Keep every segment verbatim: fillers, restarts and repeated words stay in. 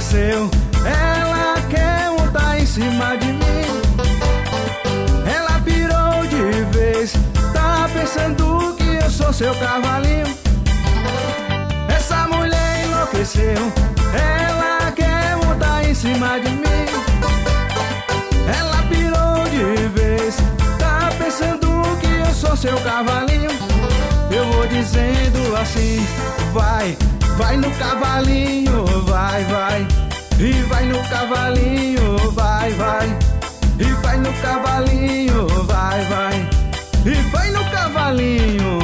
enlouqueceu. Ela quer montar em cima de mim. Ela pirou de vez, tá pensando que eu sou seu cavalinho. Essa mulher enlouqueceu. Ela quer montar em cima de mim. Ela pirou de vez, tá pensando que eu sou seu cavalinho. Eu vou dizendo assim: vai, vai no cavalinho, vai, vai. E vai no cavalinho, vai, vai. E vai no cavalinho, vai, vai. E vai no cavalinho.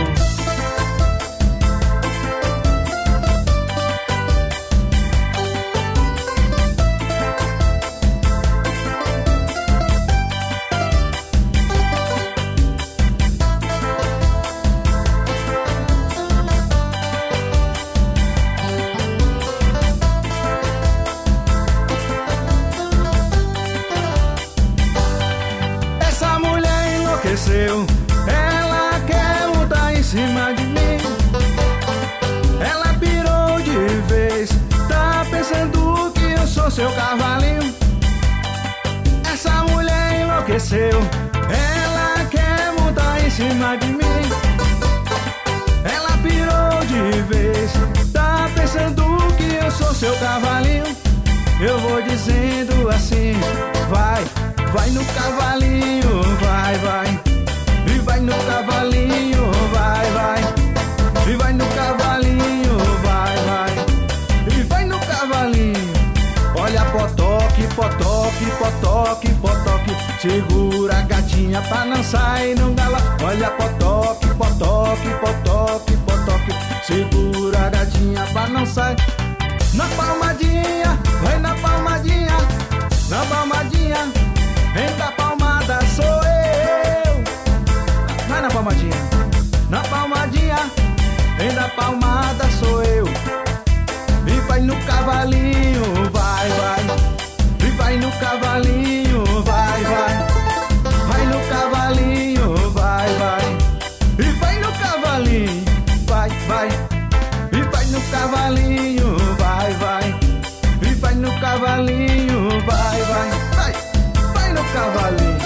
Ela quer montar em cima de mim. Ela pirou de vez, tá pensando que eu sou seu cavalinho. Essa mulher enlouqueceu. Ela quer montar em cima de mim. Ela pirou de vez, tá pensando que eu sou seu cavalinho. Eu vou dizendo assim: vai, vai no cavalinho, vai, vai. E vai no cavalinho, vai, vai. E vai no cavalinho, vai, vai. E vai no cavalinho. Olha potoque, potoque, potoque, potoque. Segura a gatinha pra não sair no gala. Olha potoque, potoque, potoque, potoque. Segura a gatinha pra não sair. Na palmadinha, vai na palmadinha. Na palmadinha, vem da palmada, sou eu. Vai na palmadinha, na palmadinha, vem da palmada, sou eu. E vai no cavalinho, vai, vai. E vai no cavalinho, vai, vai. Vai no cavalinho, vai, vai. E vai no cavalinho, vai, vai. E vai no cavalinho, vai, vai. E vai no cavalinho, vai, vai. Vai, vai no cavalinho.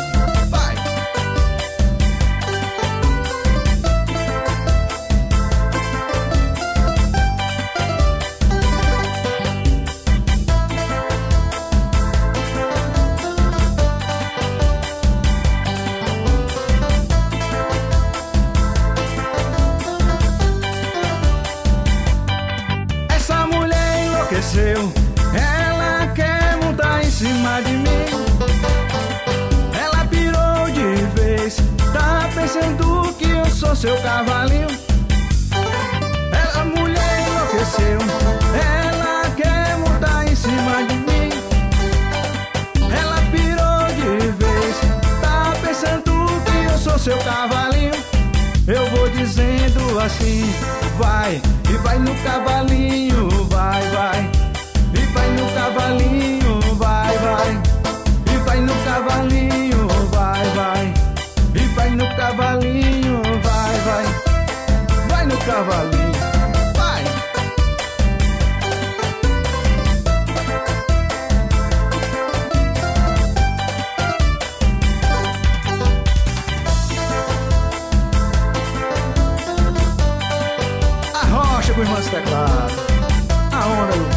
Ela quer montar em cima de mim. Ela pirou de vez, tá pensando que eu sou seu cavalinho. Ela, mulher, enlouqueceu. Ela quer montar em cima de mim. Ela pirou de vez, tá pensando que eu sou seu cavalinho. Eu vou dizendo assim: vai, e vai no cavalinho, vai, vai. E vai no cavalinho, vai, vai. E vai no cavalinho, vai, vai. E vai no cavalinho, vai, vai. Vai no cavalinho, vai. A rocha com o irmão teclado. A onda do